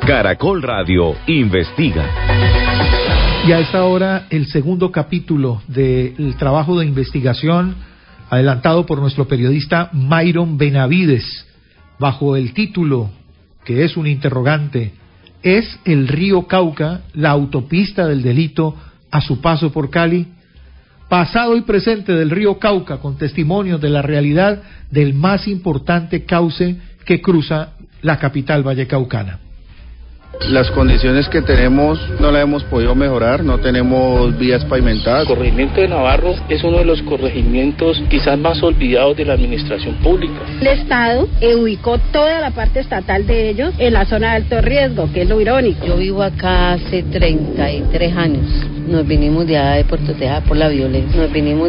Caracol Radio investiga. Y a esta hora, el segundo capítulo del trabajo de investigación adelantado por nuestro periodista Myron Benavides, bajo el título, que es un interrogante: ¿es el río Cauca la autopista del delito a su paso por Cali? Pasado y presente del río Cauca, con testimonios de la realidad del más importante cauce que cruza la capital vallecaucana. Las condiciones que tenemos no las hemos podido mejorar, no tenemos vías pavimentadas. El corregimiento de Navarro es uno de los corregimientos quizás más olvidados de la administración pública. El Estado ubicó toda la parte estatal de ellos en la zona de alto riesgo, que es lo irónico. Yo vivo acá hace 33 años. Nos vinimos de allá de Puerto Tejada por la violencia.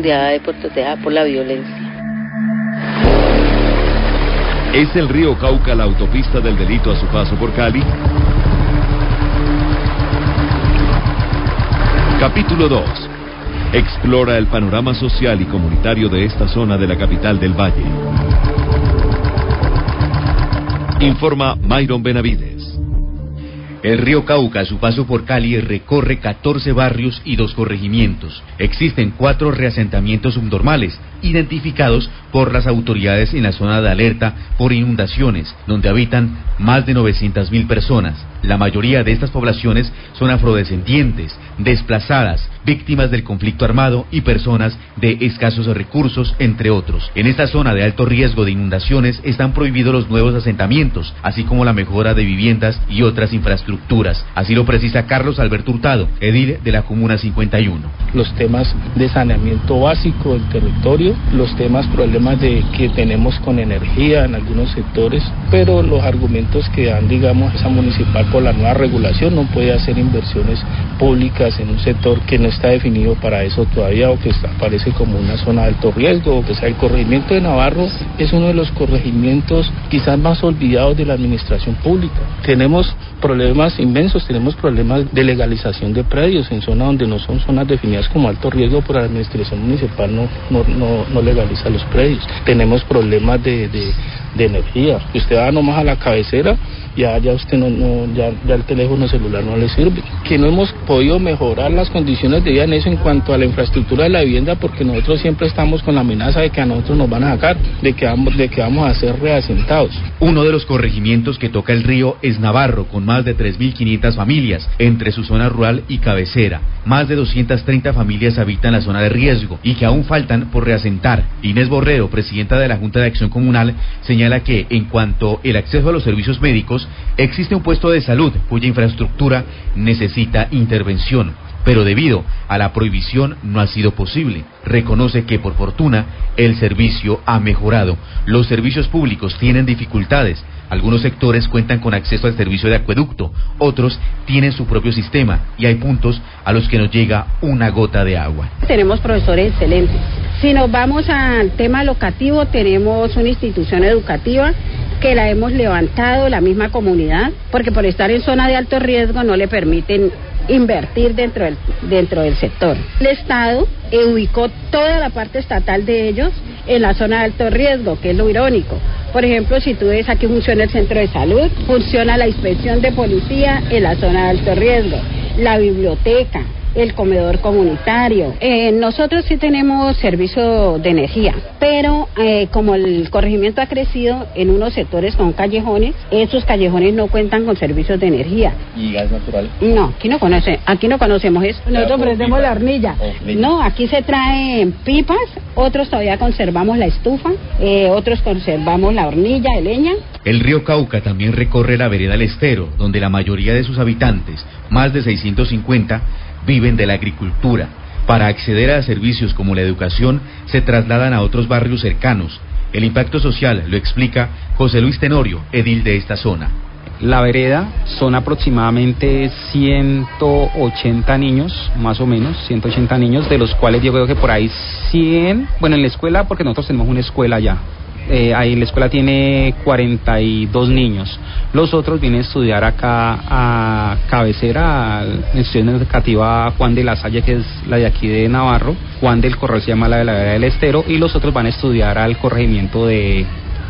¿Es el río Cauca la autopista del delito a su paso por Cali? Capítulo 2. Explora el panorama social y comunitario de esta zona de la capital del Valle. Informa Myron Benavides. El río Cauca, a su paso por Cali, recorre 14 barrios y 2 corregimientos. Existen 4 reasentamientos subnormales, identificados por las autoridades en la zona de alerta por inundaciones, donde habitan más de 900.000 personas. La mayoría de estas poblaciones son afrodescendientes, desplazadas, víctimas del conflicto armado y personas de escasos recursos, entre otros. En esta zona de alto riesgo de inundaciones están prohibidos los nuevos asentamientos, así como la mejora de viviendas y otras infraestructuras. Así lo precisa Carlos Alberto Hurtado, edil de la Comuna 51. Los temas de saneamiento básico del territorio, los problemas que tenemos con energía en algunos sectores, pero los argumentos que dan, digamos, esa municipal por la nueva regulación no puede hacer inversiones públicas en un sector que no está definido para eso todavía, o que aparece como una zona de alto riesgo. O sea, el corregimiento de Navarro es uno de los corregimientos quizás más olvidados de la administración pública. Tenemos problemas inmensos, tenemos problemas de legalización de predios en zonas donde no son zonas definidas como alto riesgo, pero la administración municipal no legaliza los predios. Tenemos problemas de energía. Usted va nomás a la cabecera, ya usted ya el teléfono celular no le sirve. Que no hemos podido mejorar las condiciones de vida en eso en cuanto a la infraestructura de la vivienda, porque nosotros siempre estamos con la amenaza de que a nosotros nos van a sacar, de que vamos a ser reasentados. Uno de los corregimientos que toca el río es Navarro, con más de 3.500 familias entre su zona rural y cabecera. Más de 230 familias habitan la zona de riesgo y que aún faltan por reasentar. Inés Borrero, presidenta de la Junta de Acción Comunal, señala que en cuanto al acceso a los servicios médicos, existe un puesto de salud cuya infraestructura necesita intervención, pero debido a la prohibición no ha sido posible. Reconoce que por fortuna el servicio ha mejorado. Los servicios públicos tienen dificultades. Algunos sectores cuentan con acceso al servicio de acueducto, otros tienen su propio sistema y hay puntos a los que no llega una gota de agua. Tenemos profesores excelentes. Si nos vamos al tema locativo, tenemos una institución educativa que la hemos levantado la misma comunidad, porque por estar en zona de alto riesgo no le permiten invertir dentro del sector. El Estado ubicó toda la parte estatal de ellos en la zona de alto riesgo, que es lo irónico. Por ejemplo, si tú ves, aquí funciona el centro de salud, funciona la inspección de policía en la zona de alto riesgo, la biblioteca, el comedor comunitario. Nosotros sí tenemos servicio de energía, pero como el corregimiento ha crecido en unos sectores con callejones, esos callejones no cuentan con servicios de energía. ¿Y gas natural? No, aquí no conocemos eso. Nosotros ofrecemos la hornilla. No, aquí se traen pipas, otros todavía conservamos la estufa, otros conservamos la hornilla de leña. El río Cauca también recorre la vereda El Estero, donde la mayoría de sus habitantes, más de 650, viven de la agricultura. Para acceder a servicios como la educación, se trasladan a otros barrios cercanos. El impacto social lo explica José Luis Tenorio, edil de esta zona. La vereda son aproximadamente 180 niños, más o menos, 180 niños, de los cuales yo creo que por ahí 100, bueno, en la escuela, porque nosotros tenemos una escuela allá. Ahí la escuela tiene 42 niños. Los otros vienen a estudiar acá a cabecera, a la institución educativa Juan de la Salle, que es la de aquí de Navarro. Juan del Corral se llama la de la vereda del Estero, y los otros van a estudiar al corregimiento de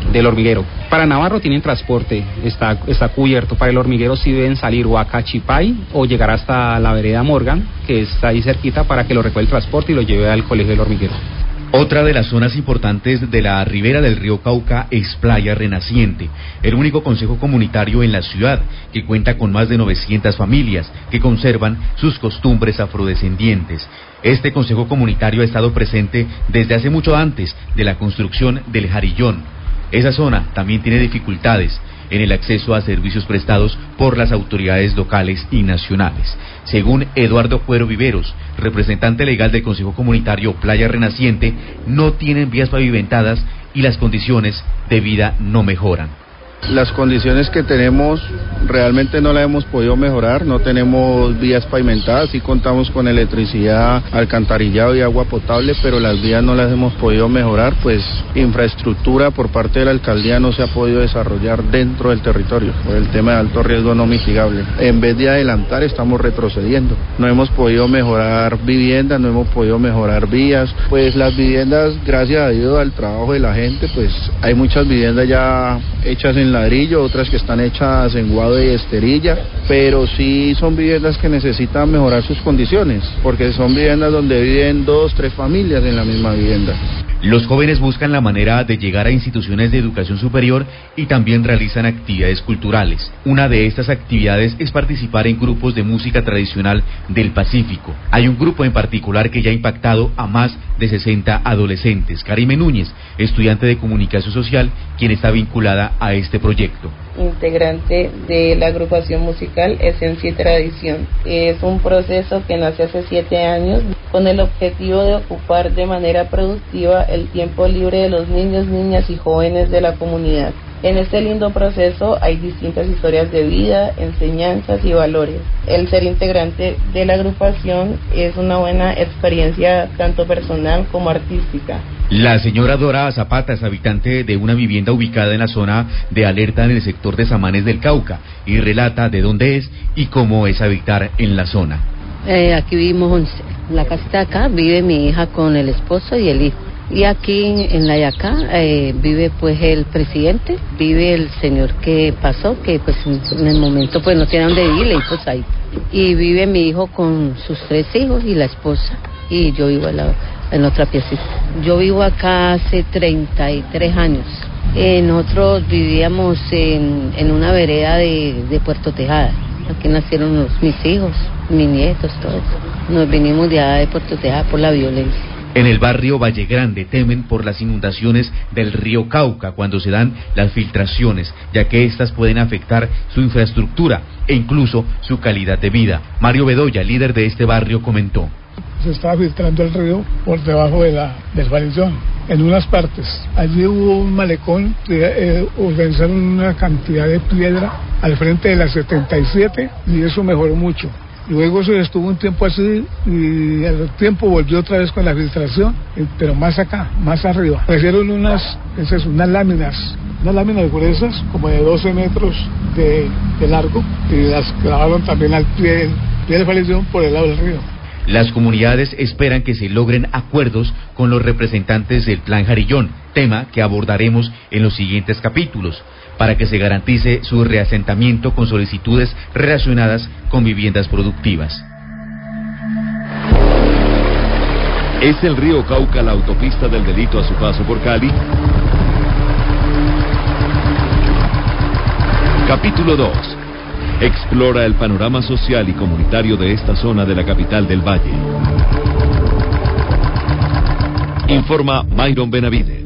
del hormiguero. Para Navarro tienen transporte, está cubierto. Para el hormiguero sí deben salir o a Cachipay o llegar hasta la vereda Morgan, que está ahí cerquita, para que lo recoja el transporte y lo lleve al colegio del hormiguero. Otra de las zonas importantes de la ribera del río Cauca es Playa Renaciente, el único consejo comunitario en la ciudad, que cuenta con más de 900 familias que conservan sus costumbres afrodescendientes. Este consejo comunitario ha estado presente desde hace mucho antes de la construcción del Jarillón. Esa zona también tiene dificultades en el acceso a servicios prestados por las autoridades locales y nacionales. Según Eduardo Cuero Viveros, representante legal del Consejo Comunitario Playa Renaciente, no tienen vías pavimentadas y las condiciones de vida no mejoran. Las condiciones que tenemos realmente no las hemos podido mejorar, no tenemos vías pavimentadas, sí contamos con electricidad, alcantarillado y agua potable, pero las vías no las hemos podido mejorar, pues infraestructura por parte de la alcaldía no se ha podido desarrollar dentro del territorio, por el tema de alto riesgo no mitigable. En vez de adelantar, estamos retrocediendo. No hemos podido mejorar viviendas, no hemos podido mejorar vías, pues las viviendas, gracias a Dios, al trabajo de la gente, pues hay muchas viviendas ya hechas en ladrillo, otras que están hechas en guado y esterilla, pero sí son viviendas que necesitan mejorar sus condiciones, porque son viviendas donde viven 2, 3 familias en la misma vivienda. Los jóvenes buscan la manera de llegar a instituciones de educación superior y también realizan actividades culturales. Una de estas actividades es participar en grupos de música tradicional del Pacífico. Hay un grupo en particular que ya ha impactado a más de 60 adolescentes. Karime Núñez, estudiante de comunicación social, quien está vinculada a este proyecto. Integrante de la agrupación musical Esencia y Tradición. Es un proceso que nace hace 7 años con el objetivo de ocupar de manera productiva el tiempo libre de los niños, niñas y jóvenes de la comunidad. En este lindo proceso hay distintas historias de vida, enseñanzas y valores. El ser integrante de la agrupación es una buena experiencia tanto personal como artística. La señora Dora Zapata es habitante de una vivienda ubicada en la zona de alerta en el sector de Samanes del Cauca y relata de dónde es y cómo es habitar en la zona. Aquí vivimos en la casita de acá, vive mi hija con el esposo y el hijo. Y aquí en la de acá vive pues el presidente, vive el señor que pasó, que pues en el momento pues no tiene dónde vivir, y pues ahí. Y vive mi hijo con sus 3 hijos y la esposa, y yo vivo en otra piecita. Yo vivo acá hace 33 años. Nosotros vivíamos en una vereda de Puerto Tejada. Aquí nacieron mis hijos, mis nietos, todos. Nos vinimos de allá de Puerto Tejada por la violencia. En el barrio Valle Grande temen por las inundaciones del río Cauca cuando se dan las filtraciones, ya que estas pueden afectar su infraestructura e incluso su calidad de vida. Mario Bedoya, líder de este barrio, comentó. Se estaba filtrando el río por debajo del Valillón, en unas partes. Allí hubo un malecón, organizaron una cantidad de piedra al frente de la 77 y eso mejoró mucho. Luego se estuvo un tiempo así y al tiempo volvió otra vez con la filtración, pero más acá, más arriba. Aparecieron unas láminas gruesas, como de 12 metros de largo, y las clavaron también al pie del Valillón por el lado del río. Las comunidades esperan que se logren acuerdos con los representantes del Plan Jarillón, tema que abordaremos en los siguientes capítulos, para que se garantice su reasentamiento con solicitudes relacionadas con viviendas productivas. ¿Es el río Cauca la autopista del delito a su paso por Cali? Capítulo 2. Explora el panorama social y comunitario de esta zona de la capital del Valle. Informa Myron Benavides.